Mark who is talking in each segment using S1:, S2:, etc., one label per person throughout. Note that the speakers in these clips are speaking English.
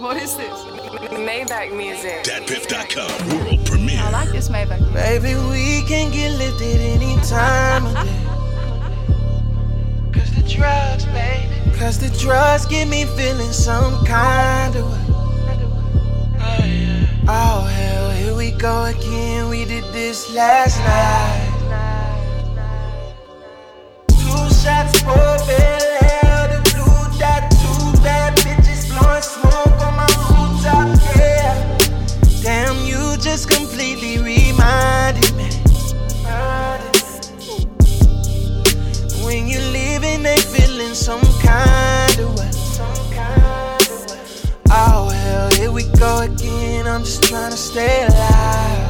S1: What is this?
S2: Maybach music.
S3: DatPiff.com world premiere.
S1: I like this Maybach.
S4: Baby, we can get lifted any time of day. Cause the drugs, baby. Cause the drugs get me feeling some kind of way. Oh hell, here we go again. We did this last night. 2 shots for Bel Air, the blue dot, 2 bad bitches blowing smoke on my rooftop, yeah. Damn, you just completely reminded me. When you leaving, they feeling some kind of way. Oh hell, here we go again. I'm just trying to stay alive.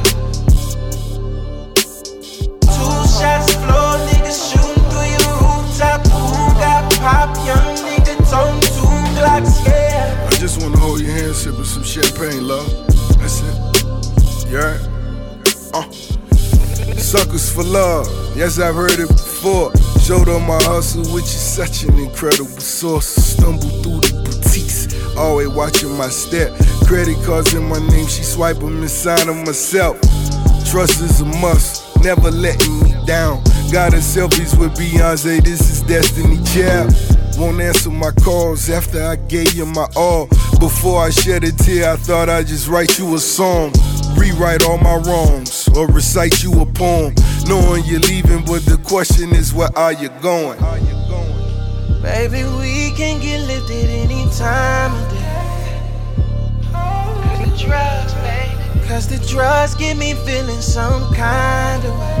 S4: 2 shots floor, niggas shooting through your rooftop. Who got pop? Young nigga toting 2 Glocks, yeah.
S5: I just wanna hold your hand, sipping some champagne, love. That's it. You heard? Suckers for love. Yes, I've heard it before. Showed on my hustle, which is such an incredible source. Stumble through the boutiques, always watching my step. Credit cards in my name, she swipe them and sign them myself. Trust is a must, never letting me down. Got her selfies with Beyonce, this is Destiny Child. Won't answer my calls after I gave you my all. Before I shed a tear, I thought I'd just write you a song. Rewrite all my wrongs, or recite you a poem. Knowing you're leaving, but the question is, where are you going?
S4: Baby, we can get lifted any time of day. Cause the drugs, baby. Cause the drugs get me feeling some kind of way.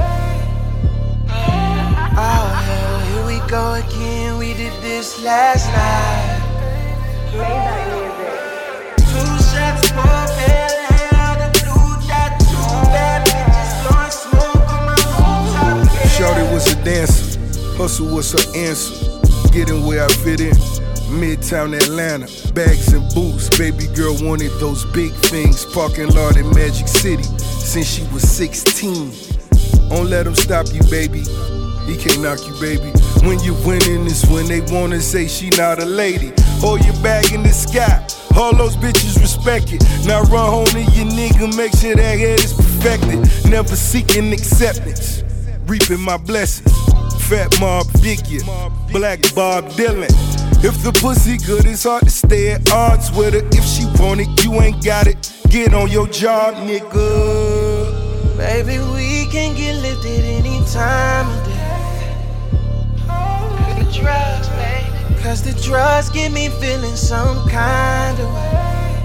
S4: Oh hell, here we go again. We did this last night.
S2: Maybach music.
S4: 2 shots for Bel Air, the blue dot, 2 bad bitches blowing smoke on my rooftop, yeah.
S5: Shorty was a dancer, hustle was her answer. Getting where I fit in, Midtown Atlanta, bags and boots. Baby girl wanted those big things, parking lot in Magic City since she was 16. Don't let him stop you, baby. He can't knock you, baby. When you winning is when they wanna say she not a lady. Hold your bag in the sky, all those bitches respect it. Now run home to your nigga, make sure that head is perfected. Never seeking acceptance, reaping my blessings. Fat Mob figure, Black Bob Dylan. If the pussy good, it's hard to stay at odds with her. If she want it, you ain't got it. Get on your job, nigga.
S4: Baby, we can get lifted any time of day. Cause the drugs, baby. Cause the drugs get me feeling some kind of way.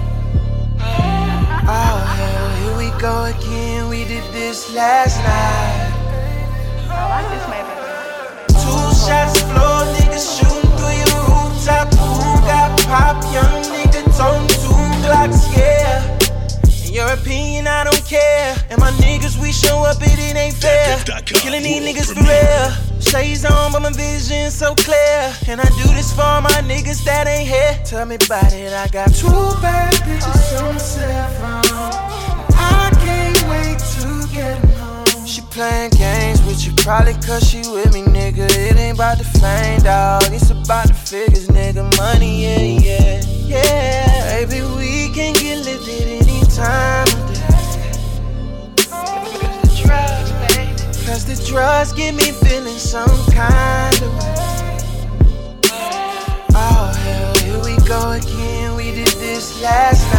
S4: Oh hell, here we go again. We did this last night.
S1: I like this Maybach.
S4: 2 shots floor, niggas shooting through your rooftop. Who got pop? Young nigga toting 2 Glocks, yeah. In your opinion, I don't care. And my niggas, we show up, it ain't fair. Killing these niggas for real. Shades on, but my vision so clear. And I do this for my niggas that ain't here. Tell me about it, I got 2 bad bitches on the cell phone. I can't wait to get home. She playing games with you, probably cause she with me, nigga. It ain't about the fame, dawg. It's about the figures, nigga. Money, yeah, yeah, yeah. Baby, we can get lifted any time of day. Cause the drugs, baby. Cause the drugs get me feeling some kind of way. Oh hell, here we go again. We did this last night.